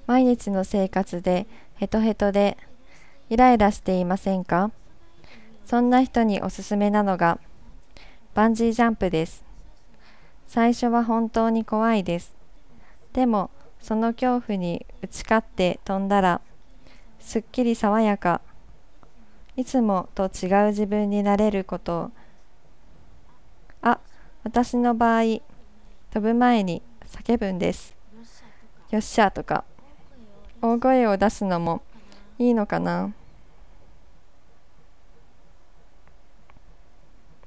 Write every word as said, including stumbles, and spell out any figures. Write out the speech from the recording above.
毎日の生活でヘトヘトでイライラしていませんか？そんな人におすすめなのがバンジージャンプです。最初は本当に怖いです。でもその恐怖に打ち勝って飛んだらすっきり爽やか、いつもと違う自分になれることを。あ、私の場合飛ぶ前に叫ぶんです。よっしゃとか大声を出すのもいいのかな。